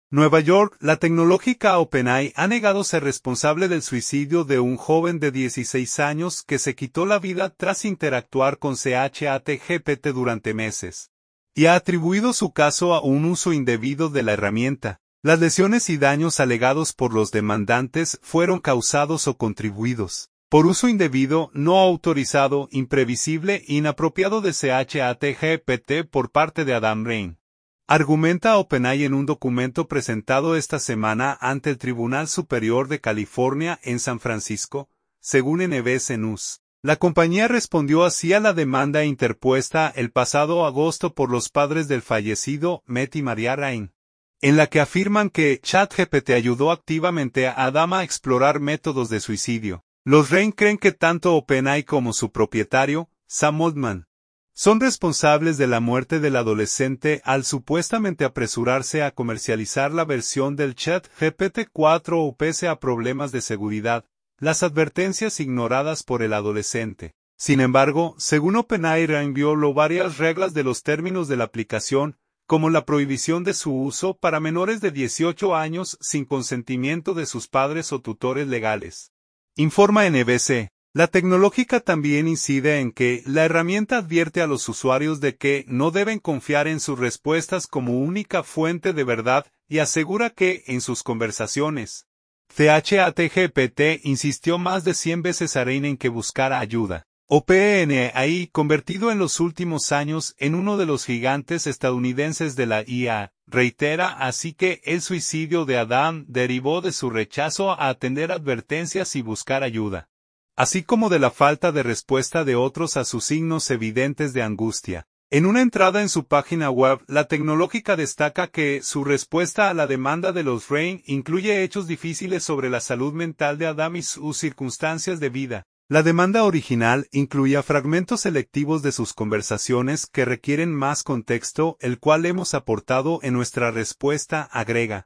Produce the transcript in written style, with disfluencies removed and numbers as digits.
Nueva York, la tecnológica OpenAI ha negado ser responsable del suicidio de un joven de 16 años que se quitó la vida tras interactuar con ChatGPT durante meses. Y ha atribuido su caso a un uso indebido de la herramienta. Las lesiones y daños alegados por los demandantes fueron causados o contribuidos por uso indebido, no autorizado, imprevisible e inapropiado de ChatGPT por parte de Adam Rein. Argumenta OpenAI en un documento presentado esta semana ante el Tribunal Superior de California en San Francisco, según NBC News. La compañía respondió así a la demanda interpuesta el pasado agosto por los padres del fallecido Matt y Maria Rein, en la que afirman que ChatGPT ayudó activamente a Adam a explorar métodos de suicidio. Los Rein creen que tanto OpenAI como su propietario, Sam Altman, son responsables de la muerte del adolescente al supuestamente apresurarse a comercializar la versión del ChatGPT 4 o pese a problemas de seguridad, las advertencias ignoradas por el adolescente. Sin embargo, según OpenAI Rein violó varias reglas de los términos de la aplicación, como la prohibición de su uso para menores de 18 años sin consentimiento de sus padres o tutores legales. Informa NBC. La tecnológica también incide en que la herramienta advierte a los usuarios de que no deben confiar en sus respuestas como única fuente de verdad y asegura que, en sus conversaciones, ChatGPT insistió más de 100 veces a Rein en que buscara ayuda. OpenAI, convertido en los últimos años en uno de los gigantes estadounidenses de la IA, reitera así que el suicidio de Adam derivó de su rechazo a atender advertencias y buscar ayuda, así como de la falta de respuesta de otros a sus signos evidentes de angustia. En una entrada en su página web, la tecnológica destaca que su respuesta a la demanda de los Rein incluye hechos difíciles sobre la salud mental de Adam y sus circunstancias de vida. La demanda original incluía fragmentos selectivos de sus conversaciones que requieren más contexto, el cual hemos aportado en nuestra respuesta, agrega.